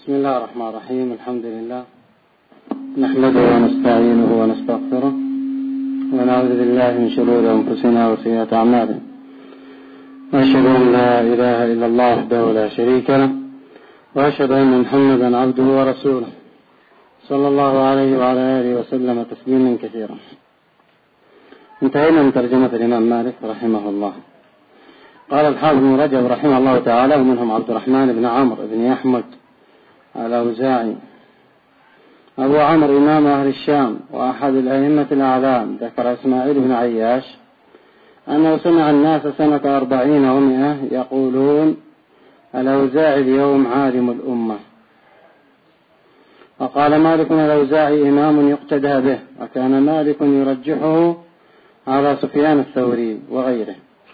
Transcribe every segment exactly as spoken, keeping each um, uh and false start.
بسم الله الرحمن الرحيم. الحمد لله نحمده ونستعينه ونستغفره ونعوذ بالله من شرور أنفسنا وسيئات أعمالنا، وأشهد أن لا إله إلا الله وحده لا شريك له، وأشهد أن محمدا عبده ورسوله صلى الله عليه وعلى آله وسلم تسليما كثيرا. انتهينا من ترجمة الإمام مالك رحمه الله. قال الحافظ ابن رجب رحمه الله تعالى: ومنهم عبد الرحمن بن عمرو بن أحمد الأوزاعي أبو عمرو إمام أهل الشام وأحد الأئمة الأعلام. ذكر إسماعيل بن عياش أنه سمع الناس سنة أربعين ومئة يقولون: الأوزاعي اليوم عالم الأمة. وقال مالك: الأوزاعي إمام يقتدى به، وكان مالك يرجحه على سفيان الثوري وغيره.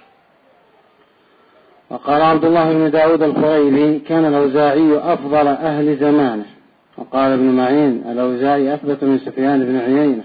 وقال عبد الله بن داود الخريبي: كان الأوزاعي أفضل أهل زمانه. وقال ابن معين: الأوزاعي أثبت من سفيان بن عيينة.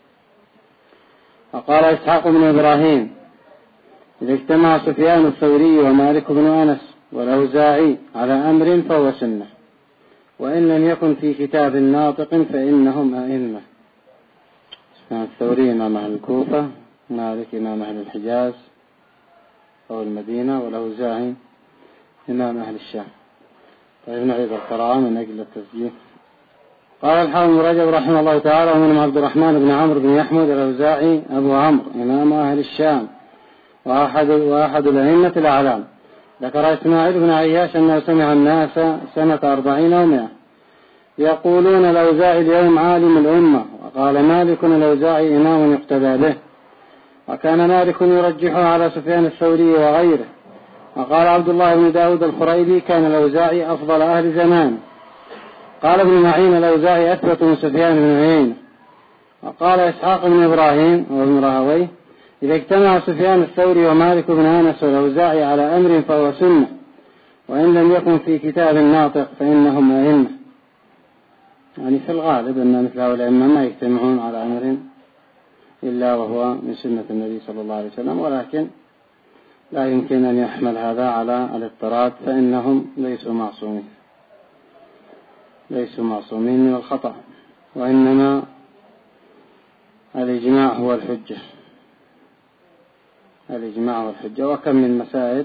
وقال إسحاق بن إبراهيم: إذا اجتمع سفيان الثوري ومالك بن أنس والأوزاعي على أمر فهو سنة، وإن لم يكن في كتاب ناطق فإنهم أئمة. سفيان الثوري إمام أهل الكوفة، مالك إمام أهل الحجاز أو المدينة، والأوزاعي إمام أهل الشام. طيب نعيد القراءة من أجل التسجيل. قال الحافظ ابن رجب رحمه الله تعالى: ومنهم عبد الرحمن بن عمرو بن أحمد الأوزاعي أبو عمرو إمام أهل الشام وأحد, وأحد الأئمة الأعلام. ذكر إسماعيل بن عياش أنه سمع الناس سنة أربعين ومئة يقولون: الأوزاعي اليوم عالم الأمة. وقال مالك: الأوزاعي إمام يقتدى به، وكان مالك يرجحه على سفيان الثوري وغيره. وقال عبد الله بن داود الخريبي: كان الأوزاعي أفضل أهل زمان. قال ابن معين: الأوزاعي أثبت من سفيان بن عيينة. وقال إسحاق بن إبراهيم وابن راهويه: إذا اجتمع سفيان الثوري ومالك بن أنس والأوزاعي على أمر فهو سنة، وإن لم يكن في كتاب ناطق فإنهم أئمة. يعني في الغالب أن مثل هؤلاء الأئمة ما يجتمعون على أمر إلا وهو من سنة النبي صلى الله عليه وسلم، ولكن لا يمكن أن يحمل هذا على الاضطراد، فإنهم ليسوا معصومين ليسوا معصومين من الخطأ، وإنما الإجماع هو الحجة الإجماع هو الحجة. وكم من مسائل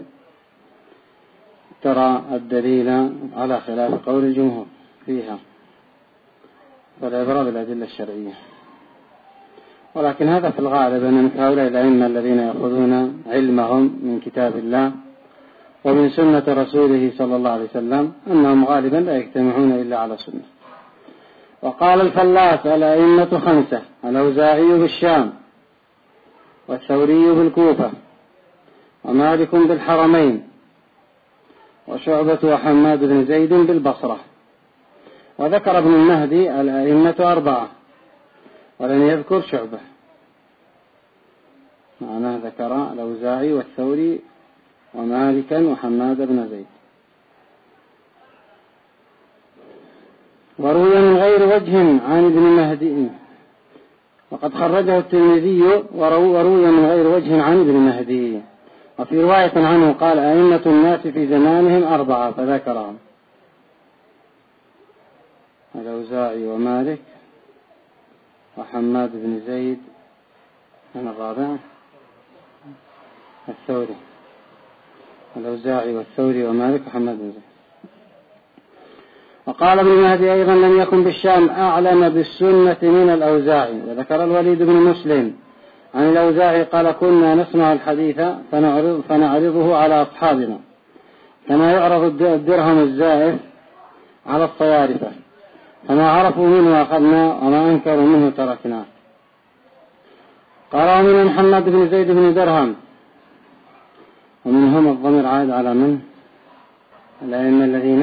ترى الدليل على خلاف قول الجمهور فيها، فالعبرة بالأدلة الشرعية. ولكن هذا في الغالب أن مثل هؤلاء الأئمة الذين يأخذون علمهم من كتاب الله ومن سنة رسوله صلى الله عليه وسلم أنهم غالبا لا يجتمعون إلا على سنة. وقال الفلاس: الأئمة خمسة: الأوزاعي بالشام، والثوري بالكوفة، ومالك بالحرمين، وشعبة وحماد بن زيد بالبصرة. وذكر ابن المهدي الأئمة أربعة ولم يذكر شعبة، معناه ذكر الأوزاعي والثوري ومالكا وحماد بن زيد. وروي من غير وجه عن ابن مهدي، وقد خرجه الترمذي وروي من غير وجه عن ابن مهدي. وفي رواية عنه قال: أئمة الناس في زمانهم أربعة، فذكرهم: الأوزاعي ومالك وحماد بن زيد، من الرابع الثوري. الأوزاعي والثوري ومالك وحماد بن زيد. وقال ابن مهدي أيضا: لم يكن بالشام أعلم بالسنة من الأوزاعي. وذكر الوليد بن مسلم عن الأوزاعي قال: كنا نسمع الحديث فنعرض فنعرضه على أصحابنا كما يعرض الدرهم الزائف على الصيارفة، فما عرفوا منه أخذنا وما أنكروا منه تركناه. قال: ومن محمد بن زيد بن درهم. ومنهم الضمير عائد على من؟ الأئمة الذين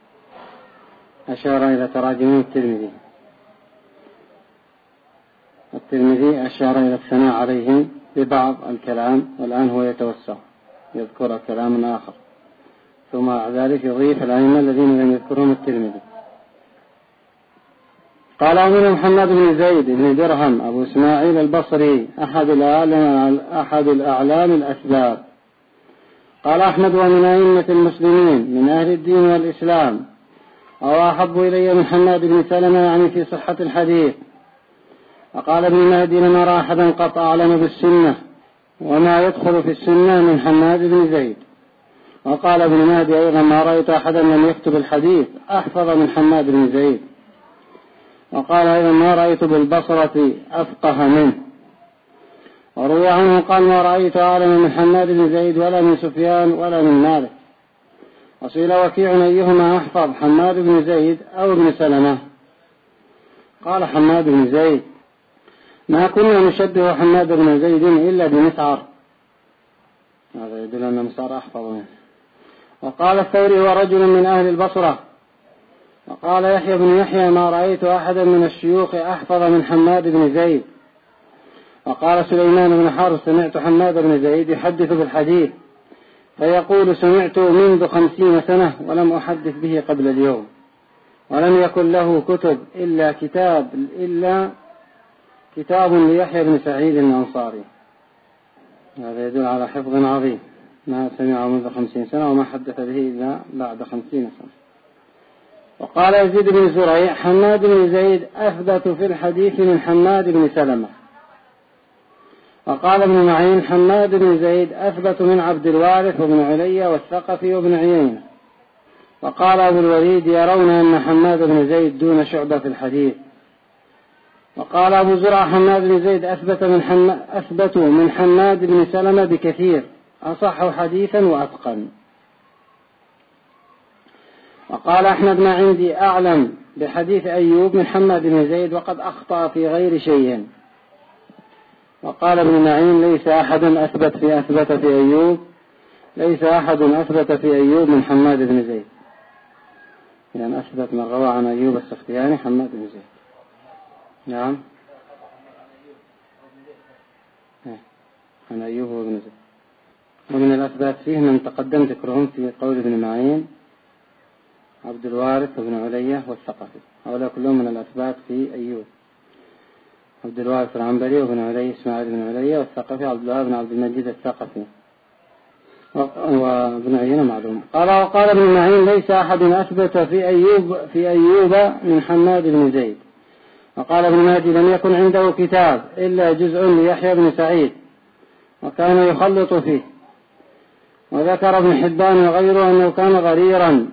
أشار إلى تراجمهم الترمذي. الترمذي أشار إلى الثناء عليهم ببعض الكلام، والآن هو يتوسع يذكر كلام آخر، ثم بعد ذلك يضيف الأئمة الذين لم يذكرهم الترمذي. قال: ومن محمد بن زيد بن درهم أبو إسماعيل البصري أحد الأعلام, أحد الأعلام الأسباب. قال أحمد: ومن أئمة المسلمين من أهل الدين والإسلام أو أحب إلي من حماد بن سلمة يعني في صحة الحديث. وقال ابن مهدي لم أرى أحدا قط أعلم بالسنة وما يدخل في السنة من حماد بن زيد. وقال ابن مهدي أيضا ما رأيت أحدا لم يكتب الحديث أحفظ من حماد بن زيد. وقال أيضا ما رأيت بالبصرة أفقه منه. وروي عنه قال ما رأيت أعلم من حماد بن زيد ولا من سفيان ولا من مالك. وسئل وكيع أيهما أحفظ حماد بن زيد أو ابن سلمة؟ قال حماد بن زيد. ما كنا نشبه حماد بن زيد إلا بمسعر، هذا يدل أن مسعر أحفظ منه. وقال الثوري هو رجل من أهل البصرة. وقال يحيى بن يحيى ما رأيت أحدا من الشيوخ أحفظ من حماد بن زيد. وقال سليمان بن حرب سمعت حماد بن زيد يحدث بالحديث فيقول سمعت منذ خمسين سنة ولم أحدث به قبل اليوم، ولم يكن له كتب إلا كتاب إلا كتاب ليحيى بن سعيد الأنصاري. هذا يدل على حفظ عظيم، ما سمعه منذ خمسين سنة وما حدث به إلا بعد خمسين سنة. وقال يزيد بن زريع حماد بن زيد أثبت في الحديث من حماد بن سلمة. وقال ابن معين حماد بن زيد أثبت من عبد الوارث وابن علي والثقفي وابن عيينة. وقال أبو الوليد يرون أن حماد بن زيد دون شعبة في الحديث. وقال أبو زرع حماد بن زيد أثبت من حم... أثبت من حماد بن سلمة بكثير أصح حديثا وأتقن. وقال أحمد ما عندي أعلم بحديث أيوب من حماد بن زيد وقد أخطأ في غير شيء. وقال ابن معين ليس أحد أثبت في أثبت في أيوب ليس أحد أثبت في أيوب من حماد بن زيد، يعني أثبت من روى عن أيوب السختياني حماد بن زيد. نعم عن أيوب وابن زيد. ومن الأثبات فيه من تقدم ذكرهم في قول ابن معين عبد الوارث وابن علية والثقفي، هؤلاء كلهم من الأثبات في أيوب. عبد الوارث العنبري وابن علي إسماعيل بن علي والثقفي عبد الله بن عبد المجيد الثقفي وابن عيينة معلوم. قال وقال ابن معين ليس أحد أثبت في أيوب في أيوب من حماد بن زيد. وقال ابن مهدي لم يكن عنده كتاب إلا جزء ليحيى بن سعيد وكان يخلط فيه. وذكر ابن حبان وغيره أنه كان غريرا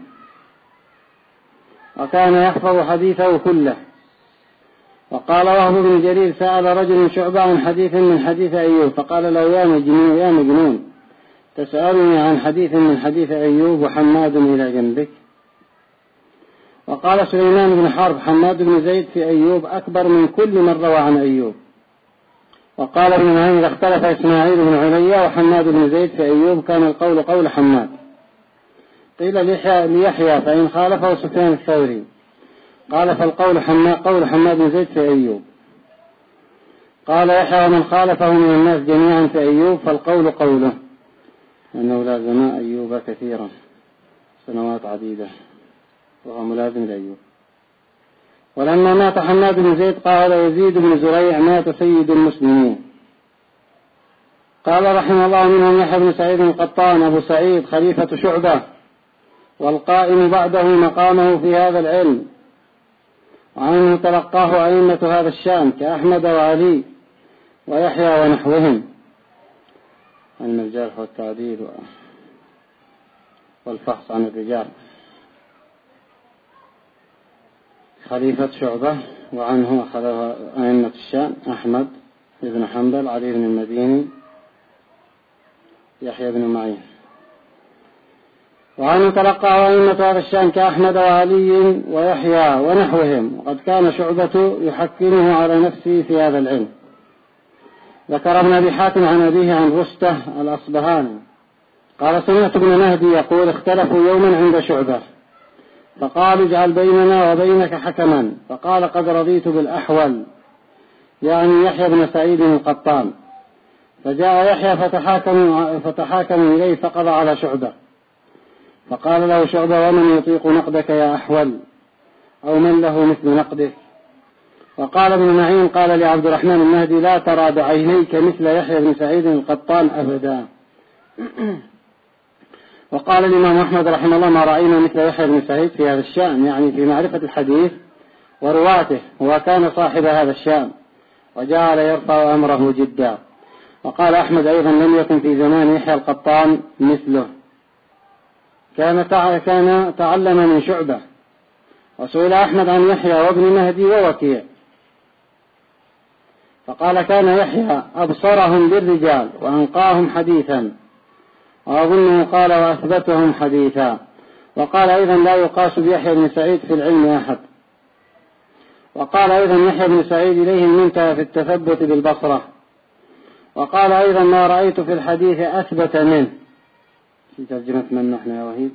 وكان يحفظ حديثه كله. وقال وهب بن جرير سأل رجل شعبة عن حديث من حديث أيوب فقال له يا مجنون يا مجنون تسألني عن حديث من حديث أيوب وحماد إلى جنبك. وقال سليمان بن حرب حماد بن زيد في أيوب أكبر من كل من روى عن أيوب. وقال ابن معين اختلف إسماعيل بن علي وحماد بن زيد في أيوب كان القول قول حماد. قيل ليحيى فإن خالفه سفيان الثوري قال فالقول حماد قول حماد بن زيد في أيوب. قال يحيى ومن خالفه من الناس جميعا في أيوب فالقول قوله أنه لازم أيوب كثيرا سنوات عديدة وهو ملازم لأيوب. ولما مات حماد بن زيد قال يزيد بن زريع مات سيد المسلمين. قال رحمه الله منهم يحيى بن سعيد القطان أبو سعيد خليفة شعبة والقائم بعده مقامه في هذا العلم، وعنه تلقاه أئمة هذا الشأن كأحمد وعلي ويحيى ونحوهم عن الجرح والتعديل والفحص عن الرجال. خليفة شعبة وعنه أخذها أئمة الشأن أحمد بن حنبل علي بن المديني يحيى بن معين. وعنه تلقى أئمة هذا الشأن كأحمد وعلي ويحيى ونحوهم، وقد كان شعبة يحكمه على نفسه في هذا العلم. ذكر ابن أبي حاتم عن أبيه عن رستة الأصبهاني قال سمعت ابن مهدي يقول اختلفوا يوما عند شعبة فقال اجعل بيننا وبينك حكما، فقال قد رضيت بالأحول يعني يحيى بن سعيد القطان. فجاء يحيى فتحاكم, فتحاكم إليه فقضى على شعبة فقال له شعبة ومن يطيق نقدك يا أحول أو من له مثل نقدك. وقال ابن معين قال لعبد الرحمن المهدي لا ترى بعينيك مثل يحيى بن سعيد القطان أبدا. وقال الإمام أحمد رحمه الله: ما رأينا مثل يحيى بن سعيد في هذا الشأن، يعني في معرفة الحديث ورواته، وكان صاحب هذا الشأن وجعل يرفع أمره جدا. وقال أحمد أيضا: لم يكن في زمان يحيى القطان مثله، كان كان تعلم من شعبة. وسئل أحمد عن يحيى وابن مهدي ووكيع، فقال: كان يحيى أبصرهم بالرجال وأنقاهم حديثا، وأظنه قال: وأثبتهم حديثا. وقال أيضا: لا يقاس بيحيى بن سعيد في العلم أحد. وقال أيضا: يحيى بن سعيد إليه المنتهى في التثبت بالبصرة. وقال أيضا: ما رأيت في الحديث أثبت منه. في ترجمة من نحن يا وهيب؟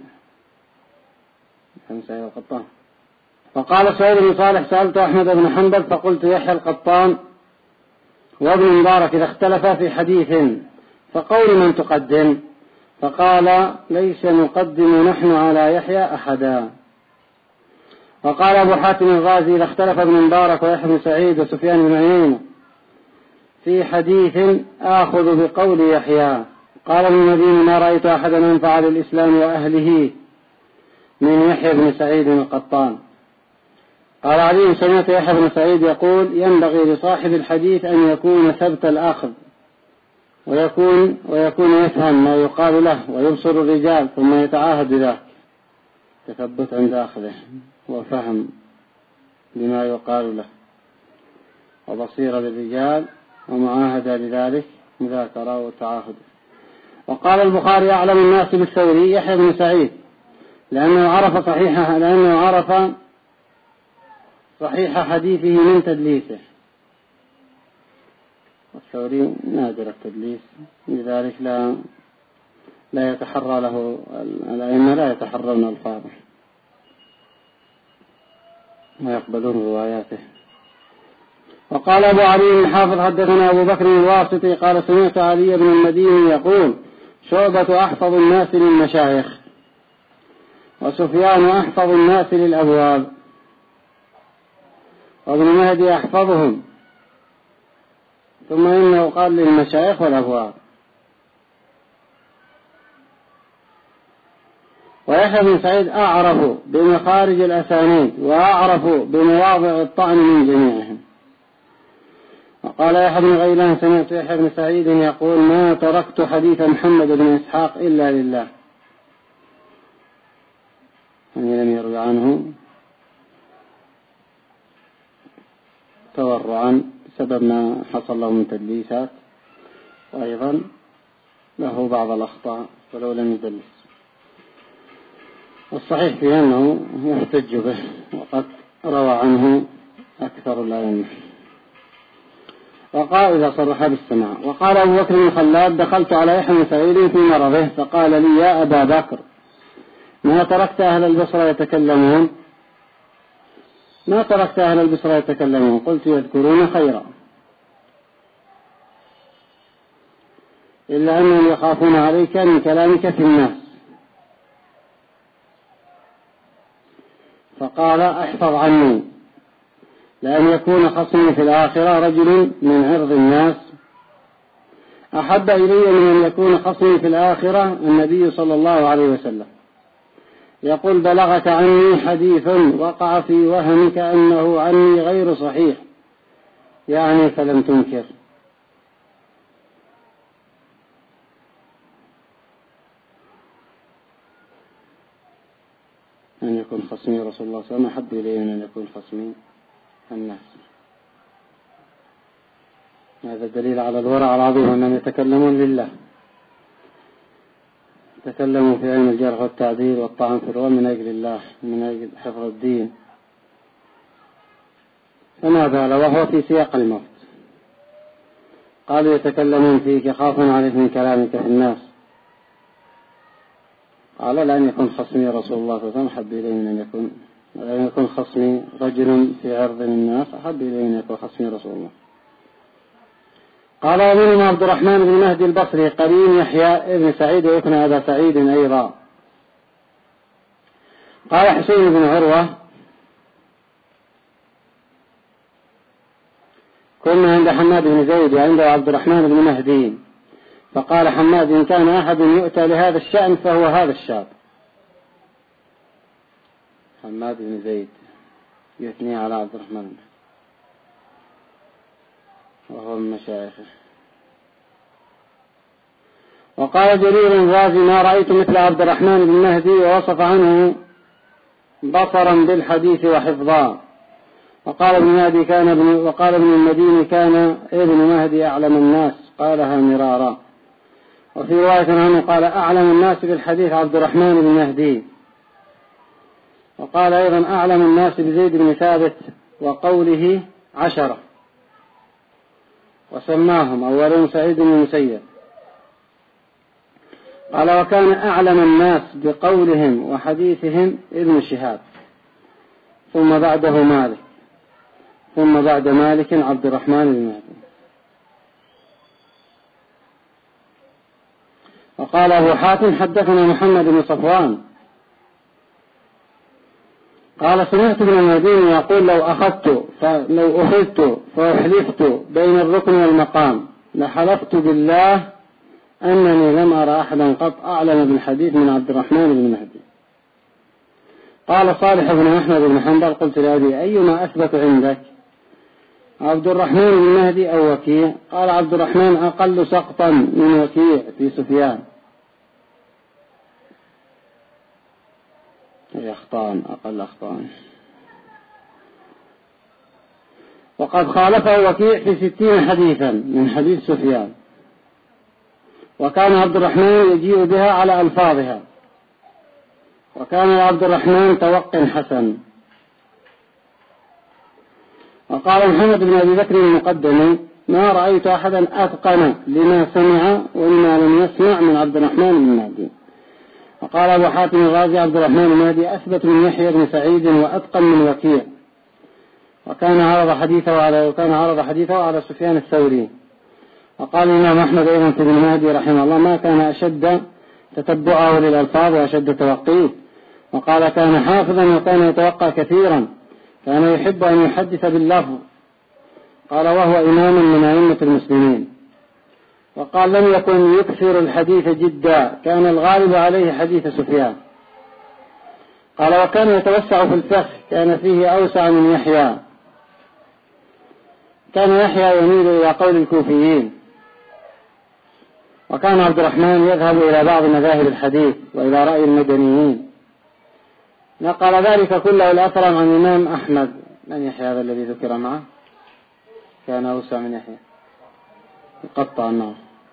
بن سعيد القطان. وقال سعيد بن صالح: سألت أحمد بن حنبل فقلت: يحيى القطان وابن مبارك إذا اختلفا في حديث فقول من تقدم؟ فقال: ليس نقدم نحن على يحيى أحدا. وقال أبو حاتم الرازي: إذا اختلف ابن مبارك ويحيى بن سعيد وسفيان بن عيينة في حديث آخذ بقول يحيى. قال ابن المديني: ما رأيت أحدا أنفع للإسلام وأهله من يحيى بن سعيد القطان. قال علي: سمعت يحيى بن سعيد يقول: ينبغي لصاحب الحديث أن يكون ثبت الأخذ، ويكون ويكون يفهم ما يقال له ويبصر الرجال ثم يتعاهد ذلك. تثبت عند أخذه وفهم بما يقال له وبصير بالرجال ومعاهدة لذلك، مذاكرة وتعاهد. وقال البخاري: أعلم الناس بالثوري يحيى بن سعيد، لأنه عرف صحيحه لأنه عرف صحيح حديثه من تدليسه. الثوري نادر التدليس، لذلك لا لا يتحرى له الأئمة، لا يتحرون الفاظه ويقبلون رواياته. وقال أبو علي الحافظ: حدثنا أبو بكر الواسطي قال: سمعت علي بن المديني يقول: شعبة أحفظ الناس للمشايخ، وسفيان أحفظ الناس للأبواب، وابن مهدي أحفظهم، ثم إنه قال للمشايخ والأبواب. ويحيى بن سعيد أعرف بمخارج الأسانيد وأعرف بمواضع الطعن من جميعهم. وقال يحيى بن غيلان: سمعت يحيى بن سعيد يقول: ما تركت حديث محمد بن إسحاق إلا لله، يعني لم يروي عنه تورعا سبب ما حصل له من تدليسات، وأيضا له بعض الأخطاء ولو لم يدلس. والصحيح فيه أنه يحتج به، وقد روى عنه أكثر الأئمة. وقال إذا صرح بالسماع. وقال أبو بكر بن خلاد: دخلت على يحيى بن سعيد في مرضه فقال لي: يا أبا بكر، ما تركت أهل البصرة يتكلمون ما تركت أهل البصرة يتكلمون قلت: يذكرون خيرا، إلا أنهم يخافون عليك من كلامك في الناس. فقال: احفظ عني، لأن يكون خصمي في الآخرة رجل من عرض الناس أحب إلي من أن يكون خصمي في الآخرة النبي صلى الله عليه وسلم يقول: بلغك عني حديث وقع في وهمك أنه عني غير صحيح، يعني فلم تنكر. أن يكون خصمي رسول الله صلى الله عليه وسلم أحب إلي من أن يكون خصمي الناس. هذا دليل على الورع العظيم، أنهم يتكلمون لله، تكلموا في علم الجرح والتعديل والطعن في الرواة من أجل الله، من أجل حفظ الدين. فما بال وهو في سياق الموت. قالوا: يتكلمون فيك خوفا عليك من كلامك في الناس. قال: لأن يكون خصمي رسول الله صلى الله عليه وسلم أحب إلي من أن يكون لأن يكون خصمي رجل في عرض الناس أحب إلي من أن يكون خصمي رسول الله. قال: ومنهم عبد الرحمن بن مهدي البصري قرين يحيى بن سعيد ويكنى أبا سعيد أيضا. قال حسين بن عروة: كنا عند حماد بن زيد وعنده عبد الرحمن بن مهدي، فقال حماد إن كان أحد يؤتى لهذا الشأن فهو هذا الشاب. حماد بن زيد يثني على عبد الرحمن وهو من مشايخه. وقال جرير الرازي ما رأيت مثل عبد الرحمن بن مهدي، ووصف عنه بصرا بالحديث وحفظا. وقال ابن مهدي كان ابن وقال ابن المديني كان ابن مهدي أعلم الناس، قالها مرارا. وفي رواية عنه قال أعلم الناس بالحديث عبد الرحمن بن مهدي. وقال أيضا أعلم الناس بزيد بن ثابت وقوله عشرة، وسماهم أولهم سعيد بن المسيب. قال وكان أعلم الناس بقولهم وحديثهم ابن شهاب، ثم بعده مالك، ثم بعد مالك عبد الرحمن بن مهدي. وقال أبو حاتم حدثنا محمد بن صفوان قال سمعت ابن المديني يقول لو أخذت لو أخذت فأحلفت بين الركن والمقام لحلفت بالله أنني لم أرى أحدا قط أعلم بالحديث من عبد الرحمن بن مهدي. قال صالح بن أحمد بن حنبل قلت لأبي أيما أثبت عندك عبد الرحمن بن مهدي أو وكيع؟ قال عبد الرحمن أقل سقطا من وكيع في سفيان. أخطاء أقل أخطاء. وقد خالفه وكيع في ستين حديثا من حديث سفيان، وكان عبد الرحمن يجيء بها على ألفاظها، وكان عبد الرحمن توق حسن. وقال محمد بن أبي بكر المقدمي ما رأيت أحدا أتقن لما سمع وما لم يسمع من عبد الرحمن بن مهدي. وقال أبو حاتم الرازي عبد الرحمن بن مهدي أثبت من يحيى بن سعيد وأتقن من وكيع، وكان عرض حديثه على وكان عرض حديثه على سفيان الثوري. وقال الإمام أحمد أيضا في ابن مهدي رحمه الله ما كان أشد تتبعه للألفاظ وأشد توقيه. وقال كان حافظا وكان يتوقع كثيرا، كان يحب أن يحدث باللفظ. قال وهو إمام من أئمة المسلمين. وقال لم يكن يكثر الحديث جدا، كان الغالب عليه حديث سفيان. قال وكان يتوسع في الفقه، كان فيه أوسع من يحيى. كان يحيى يميل إلى قول الكوفيين، وكان عبد الرحمن يذهب إلى بعض مذاهب الحديث وإلى رأي المدنيين. نقل ذلك كله الأثر عن الإمام أحمد. من يحيى هذا الذي ذكر معه؟ كان أوسع من يحيى، يقطع النار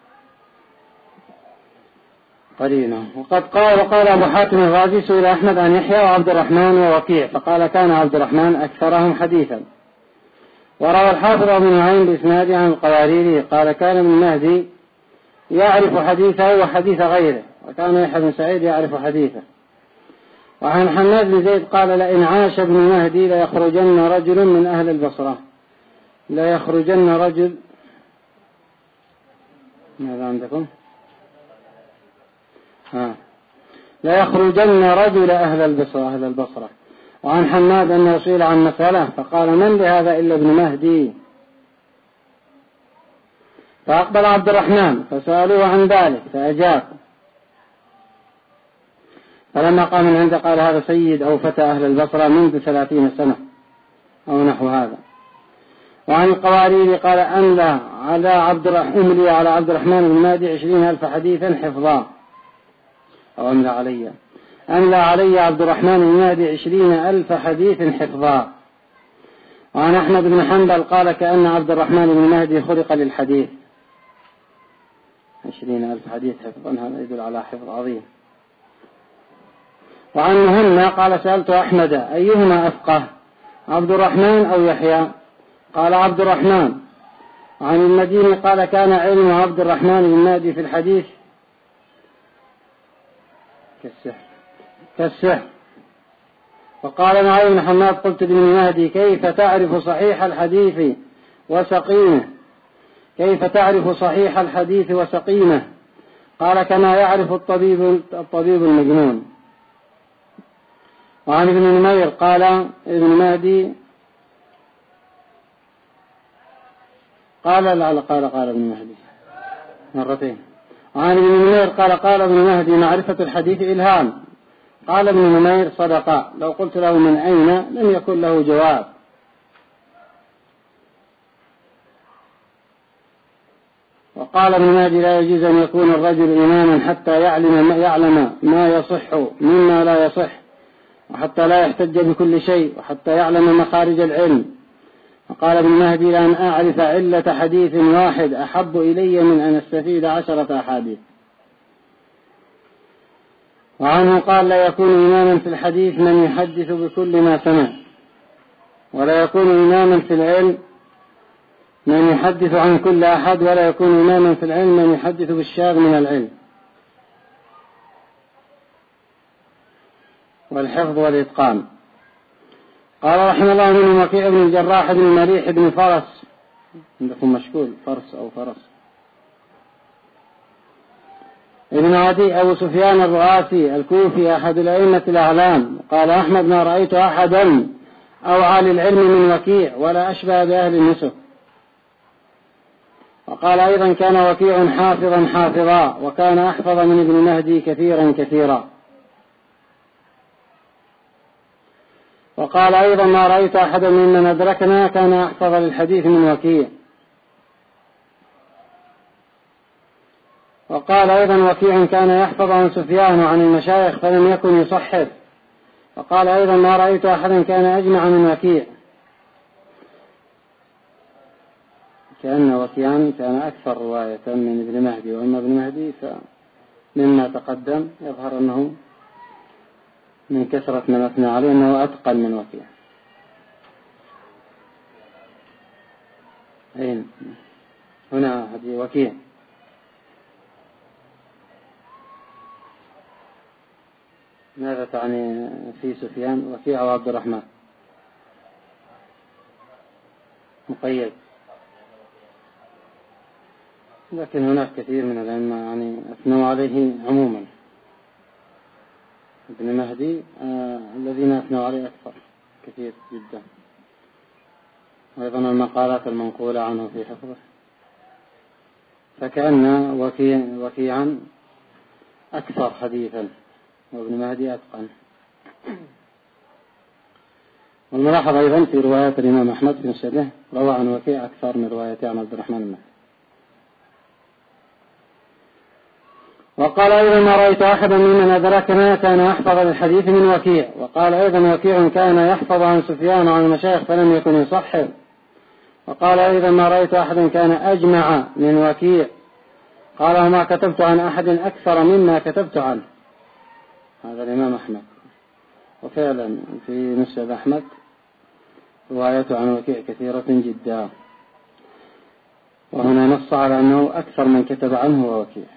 قرينه. وقد قال وقال أبو حاتم الرازي سئل أحمد عن يحيى وعبد الرحمن ووكيع فقال كان عبد الرحمن أكثرهم حديثا. وروى الحافظ ابن نعيم بإسناده عن القواريري قال كان ابن مهدي يعرف حديثه وحديث غيره، وكان يحيى بن سعيد يعرف حديثه. وعن حماد بن زيد قال لئن عاش ابن مهدي ليخرجن رجل من أهل البصرة لا يخرجن رجل. ماذا عندكم؟ ها لا يخرجن رجل أهل البصرة أهل البصرة. وعن حماد أنه سئل عن مسألة فقال من لهذا إلا ابن مهدي؟ فأقبل عبد الرحمن فسألوه عن ذلك فأجاب. فلما قام من عنده قال هذا سيد أو فتى أهل البصرة منذ ثلاثين سنة أو نحو هذا. وعن القوارير قال أملى على عبد الرحمن على عبد الرحمن بن مهدي عشرين ألف حديثا حفظا، أو أملى علي أملى علي عبد الرحمن بن مهدي عشرين ألف حديث حفظا. وعن أحمد بن حنبل قال كأن عبد الرحمن بن مهدي خلق للحديث. عشرين ألف حديث حفظا هذا يدل على حفظ عظيم. وعن مهنا قال سألت أحمد أيهما أفقه عبد الرحمن أو يحيى؟ قال عبد الرحمن. وعن المديني قال كان علم عبد الرحمن بن مهدي في الحديث كالسحر كالسحر. وقال نعيم بن حماد قلت لابن مهدي كيف تعرف صحيح الحديث وسقيمه كيف تعرف صحيح الحديث وسقيمه؟ قال كما يعرف الطبيب الطبيب المجنون. وعن ابن نمير قال ابن مهدي قال لا قال قال ابن مهدي مرتين عن ابن نمير قال قال ابن مهدي معرفة الحديث إلهام. قال ابن نمير صدق، لو قلت له من أين لم يكن له جواب. وقال ابن مهدي لا يجوز أن يكون الرجل إماما حتى يعلم ما, يعلم ما يصح مما لا يصح، وحتى لا يحتج بكل شيء، وحتى يعلم مخارج العلم. وقال ابن مهدي لأن أعرف علة حديث واحد أحب إلي من أن أستفيد عشرة أحاديث. وعنه قال لا يكون إماما في الحديث من يحدث بكل ما سمع، ولا يكون إماما في العلم من يحدث عن كل أحد، ولا يكون إماما في العلم من يحدث بالشاذ من العلم. والحفظ والإتقان. قال رحمه الله من وكيع بن الجراح بن مريح بن فرس، عندكم مشكول فرس أو فرس، ابن عدي أبو سفيان الرؤاسي الكوفي أحد الأئمة الأعلام. قال أحمد ما رأيت أحدا أوعى للعلم من وكيع ولا أشبه بأهل النسك. وقال أيضا كان وكيع حافظا حافظا، وكان أحفظ من ابن مهدي كثيرا كثيرا. وقال أيضا ما رأيت أحدا ممن أدركنا كان أحفظ للحديث من وكيع. وقال أيضا وكيع كان يحفظ عن سفيان وعن المشايخ فلم يكن يصحف. وقال أيضا ما رأيت أحدا كان أجمع من وكيع، كأن وكيعا كان أكثر رواية من ابن مهدي. وأما ابن مهدي فمما تقدم يظهر أنه من كثرة من أثنى عليه أنه أتقن من وكيع. أين هنا هذه وكيع. ماذا تعني في سفيان؟ وكيع وعبد الرحمن مقيد، لكن هناك كثير من العلماء يعني أثنوا عليه عموما. ابن مهدي آه الذين أثنوا عليه أكثر كثير جدا، وأيضا المقالات المنقولة عنه في حفظه، فكأن وكيع وكيعا أكثر حديثا وابن مهدي أتقن. والملاحظ أيضا في روايات الإمام أحمد بن مسنده روى عن وكيع أكثر من رواية عن عبد الرحمن المهدي. وقال أيضا ما رأيت أحدا ممن أدركنا كان أحفظ للحديث من وكيع. وقال أيضا وكيع كان يحفظ عن سفيان وعن المشايخ فلم يكن يصحح. وقال أيضا ما رأيت أحدا كان أجمع من وكيع. قال ما كتبت عن أحد أكثر مما كتبت عنه. هذا الإمام أحمد. وفعلا في مسند أحمد روايته عن وكيع كثيرة جدا، وهنا نص على أنه أكثر من كتب عنه هو وكيع.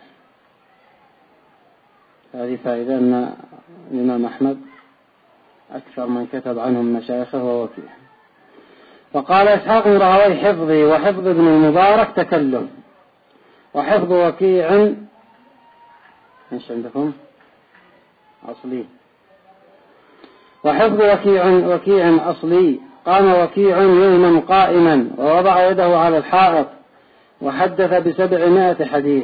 هذه فائدة أن الإمام أحمد أكثر من كتب عنهم مشايخه هو وكيع. وقال إسحاق بن راهويه حفظي وحفظ ابن المبارك تكلم، وحفظ وكيع ايش عندكم أصلي، وحفظ وكيع وكيع أصلي. قام وكيع يوما قائما ووضع يده على الحائط وحدث بسبعمائة حديث.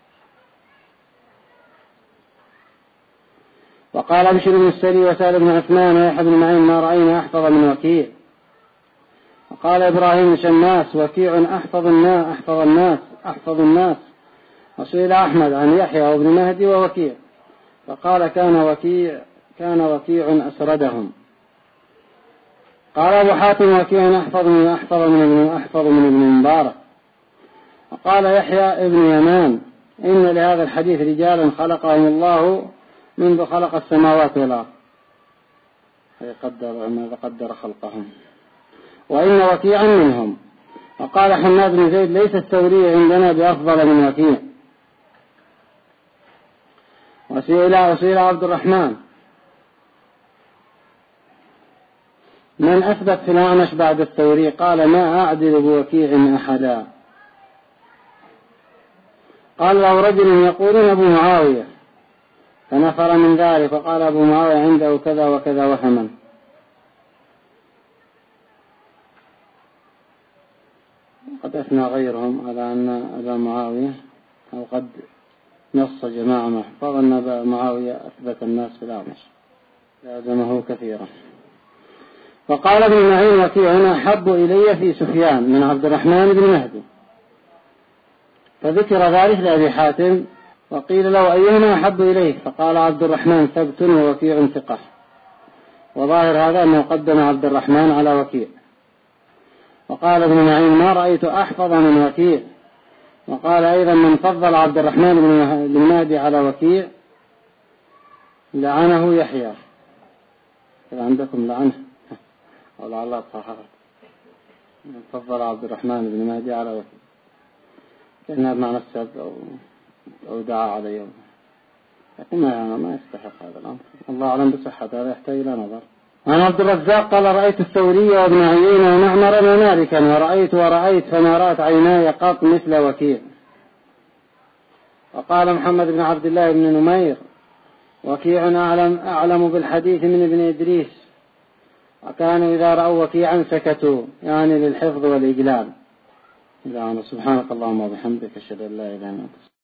وقال بشر بن السري وسال بن عثمان ويحيى بن معين ما رأينا أحفظ من وكيع. وقال إبراهيم شماس وكيع أحفظ الناس أحفظ الناس أحفظ الناس. وسئل أحمد عن يحيى وابن مهدي ووكيع فقال كان وكيع كان وكيع أسردهم. قال أبو حاتم وكيع أحفظ من أحفظ من ابن أحفظ من ابن مبارك. وقال يحيى ابن يمان إن لهذا الحديث رجالا خلقهم الله منذ خلق السماوات والأرض، يقدر ماذا قدر خلقهم، وإن وكيعا منهم. وقال حماد بن زيد ليس الثوري عندنا بأفضل من وكيع. وسئل وسئل عبد الرحمن من أثبت في الأعمش بعد الثوري؟ قال ما أعدل بوكيع أحدا. قال له رجل يقولون أبو معاوية فنفر من ذلك، فقال أبو معاوية عنده كذا وكذا وهما. قد أثنى غيرهم على أن أبا معاوية أو قد نص جماعة محفظ أن أبا معاوية أثبت الناس في الأعمش لازمه كثيرا. وقال ابن معين وكيع هنا أحب إلي في سفيان من عبد الرحمن بن مهدي، فذكر ذلك لأبي حاتم، وقيل له أيهما أحب إليه، فقال عبد الرحمن ثبت ووكيع ثقة، وظاهر هذا أنه قدم عبد الرحمن على وكيع. وقال ابن معين ما رأيت أحفظ من وكيع. وقال أيضا من فضل عبد الرحمن بن مهدي على وكيع لعنه يحيى. إذا عندكم لعنه أو لعل صحابة من فضل عبد الرحمن بن مهدي على وكيع كأنها بمعنى السب أو, أو دعا عليه، لكن ما, ما يستحق هذا الأمر. الله أعلم بصحة هذا، يحتاج إلى نظر. عن عبد الرزاق قال رأيت الثوري وابن عيينة ومعمر ومالكا ورأيت ورأيت فما رأت عيناي قط مثل وكيع. وقال محمد بن عبد الله بن نمير وكيع أعلم, أعلم بالحديث من ابن إدريس، وكانوا إذا رأوا وكيعا سكتوا، يعني للحفظ والإجلال. سبحانك اللهم وبحمدك أشهد أن لا إله إلا أنت.